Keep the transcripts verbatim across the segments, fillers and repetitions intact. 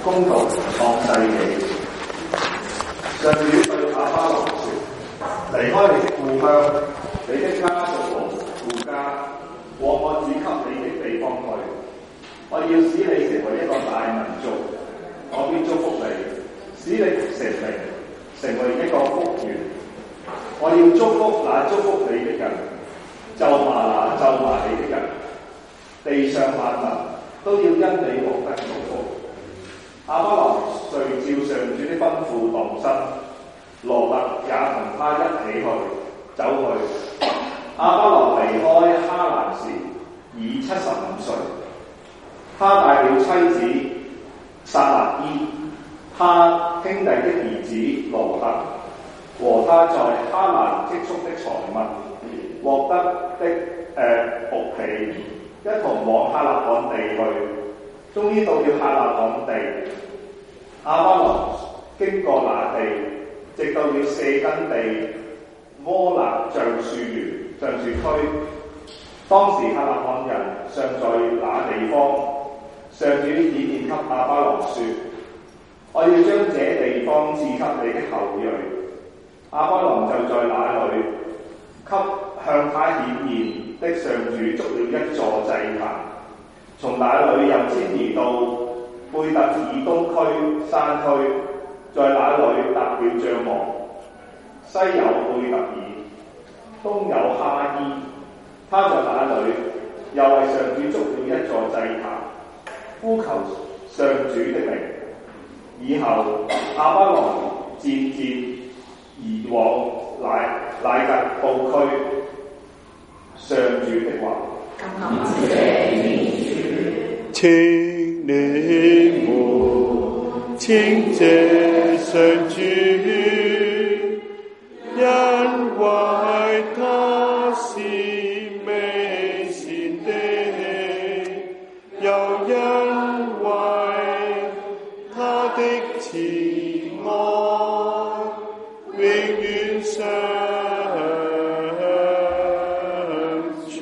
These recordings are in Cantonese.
恭讀創世紀。上主對亞巴郎說：離開你的故鄉，你的家族和父家，往我指給你的地方去。我要使你成為一個大民族，我必祝福你，使你成名，成為一個福源。我要祝福那祝福你的人，咒罵那咒罵你的人。地上萬民都要因你獲得祝福。亞巴郎遂照上主的吩咐動身，羅特也同他一起去走去。亞巴郎離開哈蘭時已七十五歲，他帶了妻子撒辣伊，他兄弟的兒子羅特和他在哈蘭積蓄的財物獲得的誒僕婢，一同往哈勒罕地去。終於到了哈勒罕地，亞巴郎經過那地，直到了舍根地摩納橡樹園橡樹區。當時哈勒罕人尚在那地方，上主顯現給亞巴郎說：我要將這地方賜給你的後裔。亞巴郎就在那裏給向他顯現的上主築了一座祭壇，從那裏又遷移到貝特爾東區山區，在那裏搭了帳幕。西有貝特爾，東有哈伊，他在那裏又為上主築了一座祭壇，呼求上主的名。以後亞巴郎漸漸移往乃乃格布區。上主的話。 請你們稱謝上主，因為他是美善的，又因為他的慈愛永遠常存。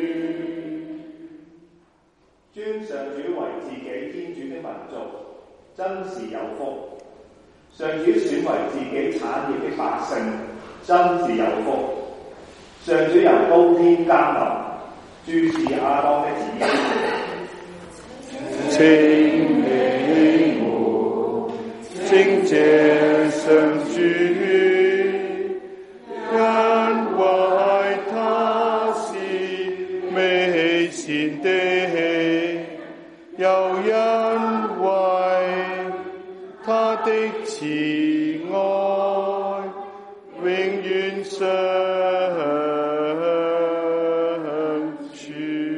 尊上主為自己天主的民族，真是有福；上主選為自己產業的百姓，真是有福。上主由高天降臨，注視亞當的子孫。請你們稱謝上主，因為他是美善的，又因為他的慈愛永遠常存。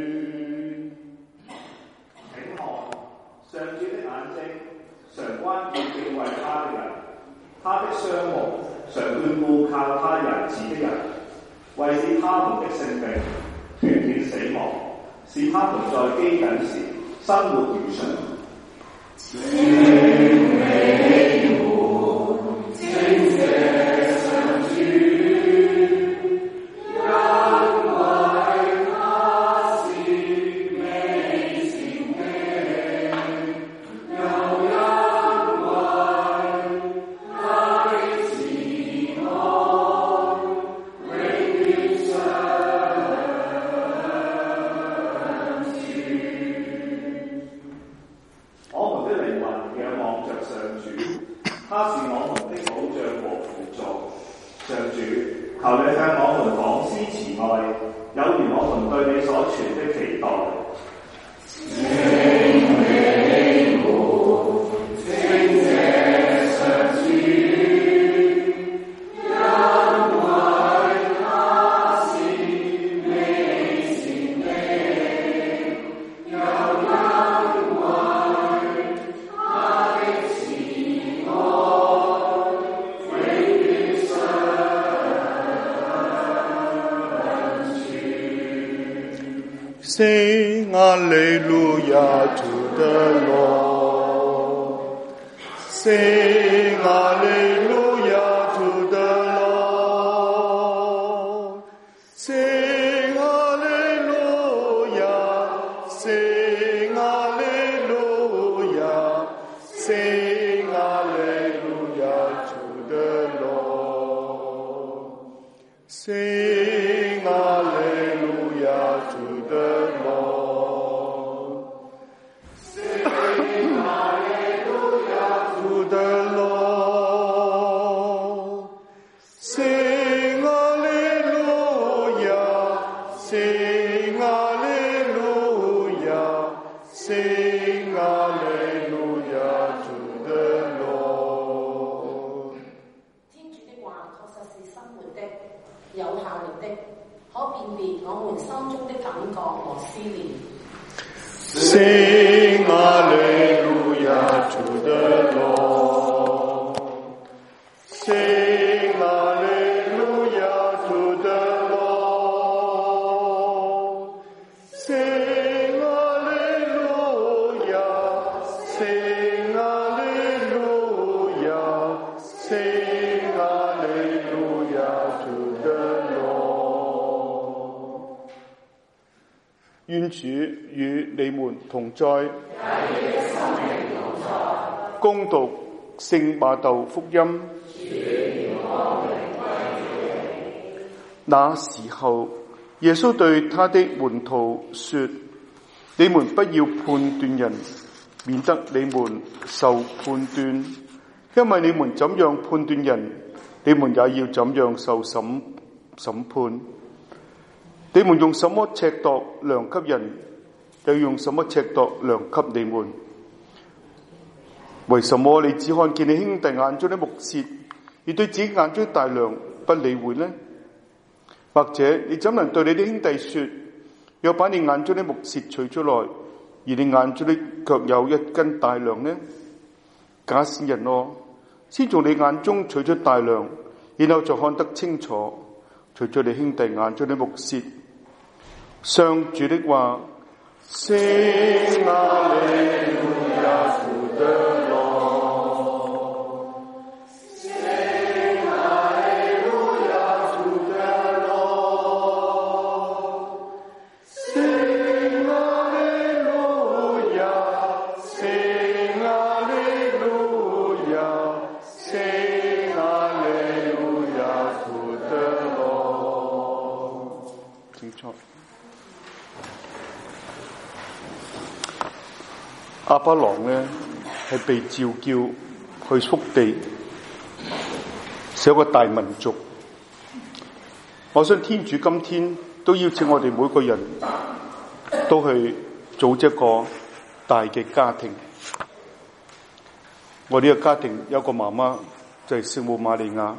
請看，上主的眼睛常關顧敬畏他的人，他的雙目常眷顧靠他仁慈的人，為使他們的性命斷斷死亡，使他們在饑饉時生活如常。 請你們稱謝上主，因為他是美善的，又因為他的慈愛永遠常存。 我們的靈魂仰望着上主，他是我們的保障和輔助。上主，求你向我們廣施慈愛，有如我們對你所存的期待。 請你們稱謝上主，因為他是美善的，又因為他的慈愛永遠常存。Sing Alleluia to the Lord. Sing Alleluia to the Lord. Sing Alleluia. Sing Alleluia. Sing Sing Hallelujah to the Lord. Sing Hallelujah to the Lord. Sing Hallelujah. Sing Hallelujah. Sing Hallelujah to the Lord. 願主與你們同在。恭讀聖馬竇福音。那時候，耶穌對他的門徒說：你們不要判斷人，免得你們受判斷。因為你們怎樣判斷人，你們也要怎樣受審審判。你們用什麼尺度量給人，又用什麼尺度量給你們。為什麼你只看見你兄弟眼中的木屑，而對自己眼中的大梁不理會呢？或者你怎能對你的兄弟說：若把你眼中的木屑取出來，而你眼中的卻有一根大梁呢？假善人哦，先從你眼中取出大梁，然後就看得清楚，取出你兄弟眼中的木屑。上主的話。Sing Hallelujah to the Lord. Sing Hallelujah to the Lord. Sing Hallelujah. Sing Hallelujah. Sing Hallelujah to the Lord. 請坐。亞巴郎呢係被召叫去福地，是一個大民族。我想天主今天都邀請我哋每個人都去組織一個大嘅家庭。我呢個家庭有個媽媽就係聖母瑪利亞。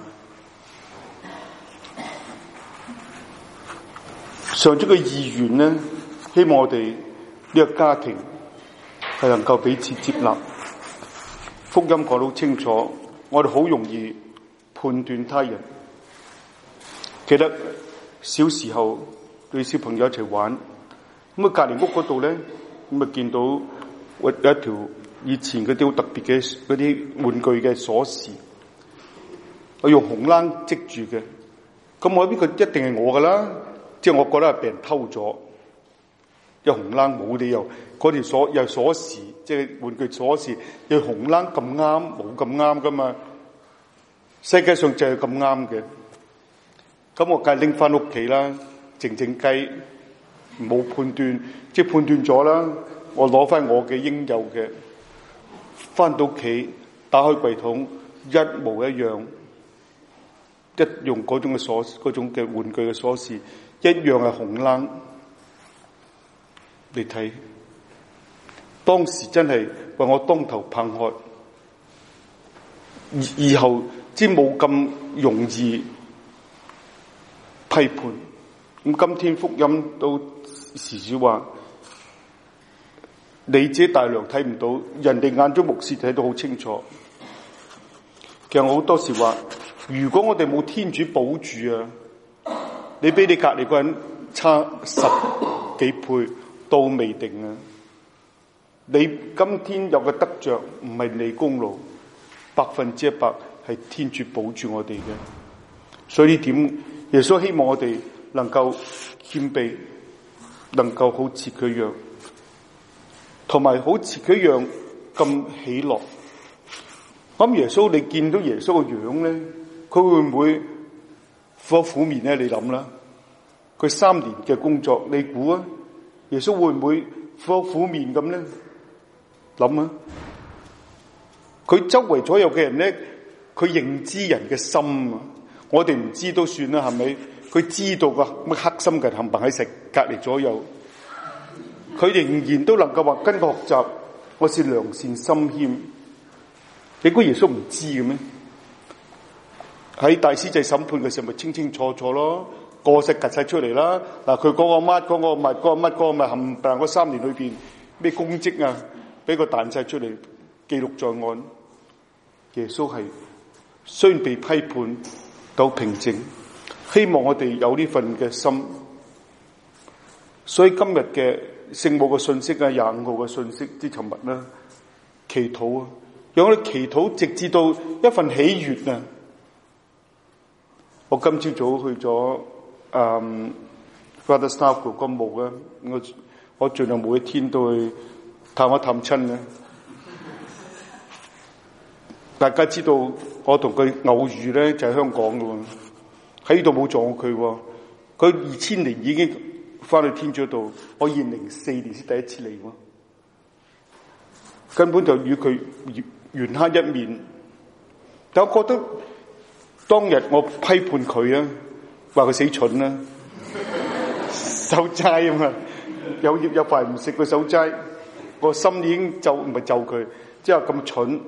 上主嘅意願呢，希望我哋呢個家庭係能夠彼此接納。福音講得好清楚，我哋好容易判斷他人。記得小時候對小朋友一齊玩，咁啊隔離屋嗰度咧，咁啊見到有一條以前嗰啲好特別嘅嗰啲玩具嘅鎖匙，我用紅冷織住嘅，咁我呢個一定係我噶啦，即係我覺得係被人偷咗。有紅冷冇理由，嗰條鎖又鎖匙，即係玩具鎖匙，有紅冷咁啱，冇咁啱噶嘛。世界上就係咁啱嘅。咁我梗係拎翻屋企啦，靜靜雞，冇判斷，即係判斷咗啦。我攞翻我嘅應有嘅，翻到屋企打開櫃桶，一模一樣，一用嗰種嘅鎖，嗰種嘅玩具嘅鎖匙，一樣係紅冷。你睇，當時真係為我當頭棒喝，以後即冇咁容易批判。咁今天福音都時時話，你自己大量睇唔到，人哋眼中目視睇到好清楚。其實我好多時話，如果我哋冇天主保住啊，你比你隔籬個人差十幾倍。都未定啊！你今天有個得着，唔係你功勞，百分之一百係天主保住我哋嘅。所以呢點，耶穌希望我哋能夠謙卑，能夠好似佢一樣，同埋好似佢一樣咁喜樂。咁耶穌，你見到耶穌個樣咧，佢會唔會苦苦面咧？你諗啦，佢三年嘅工作，你估啊？耶穌會唔會苦苦面咁咧？諗啊！佢周圍左右嘅人咧，佢認知人嘅心啊！我哋唔知都算啦，係咪？佢知道個乜黑心嘅冚唪唥喺食隔離左右，佢仍然都能夠話跟佢學習，我是良善心謙。你估耶穌唔知嘅咩？喺大司祭審判嘅時候，咪清清楚楚咯。個食趌晒出嚟啦！嗱，佢嗰個乜，嗰個乜，嗰個乜，嗰個乜，冚唪唥嗰三年裏邊， 咩功績啊，俾佢彈晒出嚟，記錄在案。耶穌係雖然被批判到平靜，希望我哋有呢份嘅心。所以今日嘅聖母嘅信息啊，廿五號嘅信息之尋日啦，祈禱啊，讓我哋祈禱直至到一份喜悅啊！我今朝早去咗嗯 Father Staff 個墓啊，我我盡量每一天都去探一探親啊。大家知道我同佢偶遇咧就係香港嘅喎，喺呢度冇撞過佢喎。佢二千年已經翻去天主度，我二零零四年先第一次嚟喎，根本就與佢緣慳一面。但我覺得當日我批判佢啊，話佢死蠢啦，守齋啊嘛，有業有飯唔食佢守齋，我心已經就唔係就佢，即係咁蠢。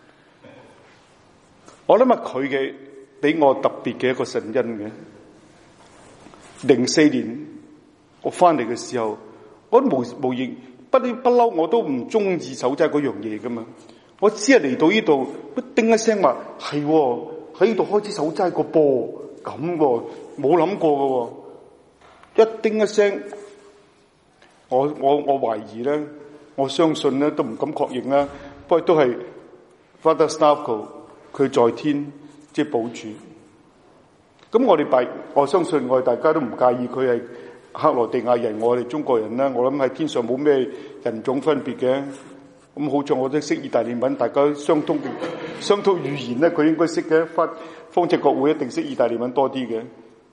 我諗啊，佢嘅俾我特別嘅一個神恩嘅。零四年我翻嚟嘅時候，我無無形不不嬲，我都唔中意守齋嗰樣嘢噶嘛。我只係嚟到呢度，叮一聲話係喺呢度開始守齋個噃，咁喎，冇諗過噶喎。一叮一聲，我我我懷疑咧，我相信咧，都唔敢確認啦。不過都係 Father Stavko 佢在天即係保主。咁我哋拜，我相信我哋大家都唔介意佢係克羅地亞人，我哋中國人啦。我諗喺天上冇咩人種分別嘅。咁好在我都識意大利文，大家相通嘅相通語言咧，佢應該識嘅。方方濟各會一定識意大利文多啲嘅，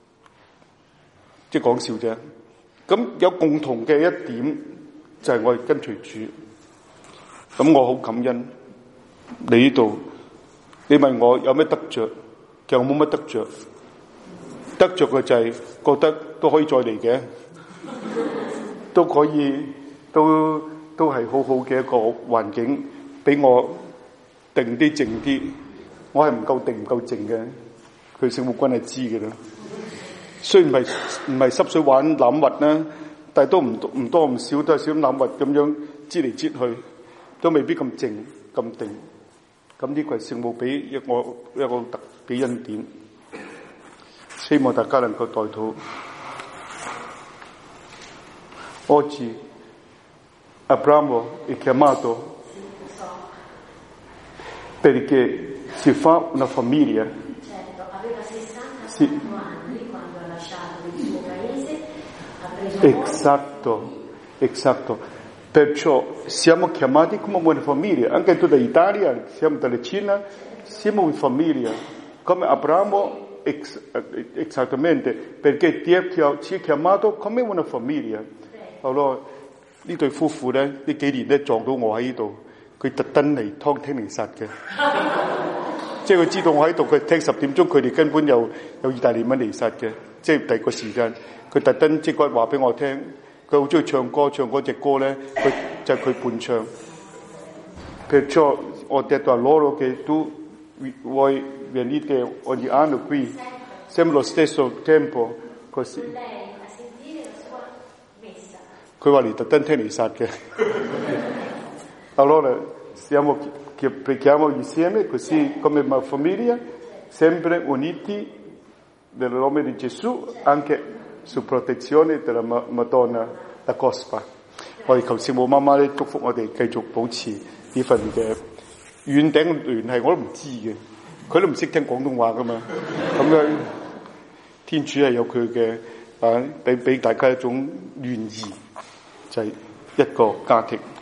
即係講笑啫。咁有共同嘅一點就係我哋跟隨主。咁我好感恩你呢度。你問我有咩得着？其實我冇乜得着。得着嘅就係覺得都可以再嚟嘅，都可以，都都係好好嘅一個環境，俾我定啲靜啲。我係唔夠定唔夠靜嘅，佢聖母軍係知嘅啦。雖然唔係唔係濕水玩攬核啦，但係都唔唔多唔少都係少攬核咁樣擠嚟擠去，都未必咁靜咁定。咁呢個係聖母俾一我一個特別恩典。希望大家能夠代禱。Oggi Abramo è chiamato perché si fa una famiglia. Certo, aveva sessantaquattro Sì. anni quando ha lasciato il suo paese, ha preso Esatto, esatto. Perciò siamo chiamati come una famiglia, anche tu dall'Italia, siamo dalla Cina, siamo una famiglia, come Abramo. Ex, esattamente, perché ti è chiamato come una famiglia. Allora, 呢對夫婦咧，呢幾年咧撞到我喺呢度，佢特登嚟湯聽彌撒嘅，即係佢知道我喺度，佢聽十點鐘，佢哋根本有有意大利文彌撒嘅，即係第二個時間，佢特登即刻話俾我聽，佢好中意唱歌，唱嗰隻歌咧，佢就係佢伴唱。Perciò ho detto a loro che tu vuoi venite ogni anno qui, sempre lo stesso tempo, così.佢話嚟特登聽彌撒嘅。Allora siamo che preghiamo insieme così come una famiglia, sempre uniti nel nome di Gesù, anche su protezione della Madonna la Cospa。我哋求聖母媽媽咧祝福我哋繼續保持呢份嘅遠頂聯繫，我都唔知嘅。佢都唔識聽廣東話噶嘛，咁樣天主係有佢嘅啊，俾俾大家一種願意，就係、是、一個家庭。